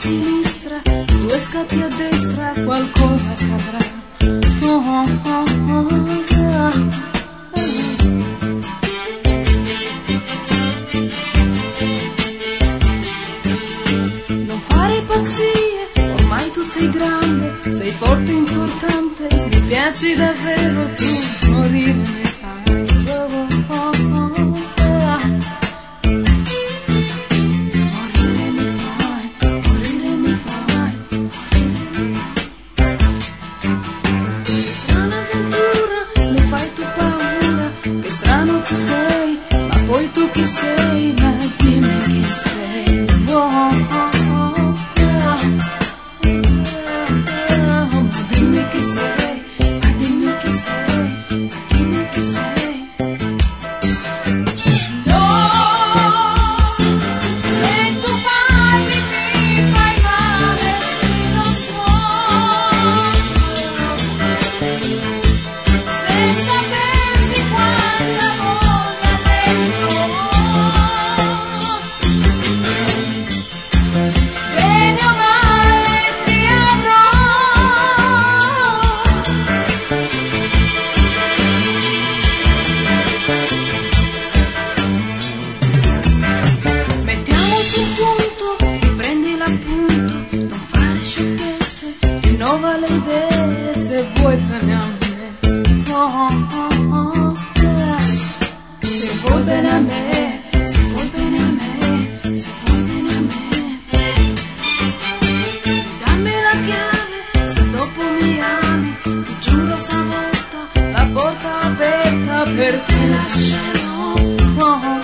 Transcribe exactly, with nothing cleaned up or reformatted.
sinistra, due scatti a destra, qualcosa accadrà. Oh, oh, oh, oh, oh. Non fare pazzie, ormai tu sei grande, sei forte e importante, mi piaci davvero tu, morire mi fai. Oh, oh, oh, oh. Tu sei, ma poi tu chi sei, ma dimmi chi sei. Oh, oh, oh, oh, oh, ma dimmi chi sei, ma dimmi chi sei, ma dimmi chi sei. No, se tu parli mi fai male, sì lo so. Se sapessi quanta rinnova le idee se vuoi bene a me. Oh, oh, oh, yeah. Se vuoi bene a me, se vuoi bene a me, se vuoi bene a me. Dammi la chiave se dopo mi ami, ti giuro stavolta la porta aperta per te lascerò. Oh, oh.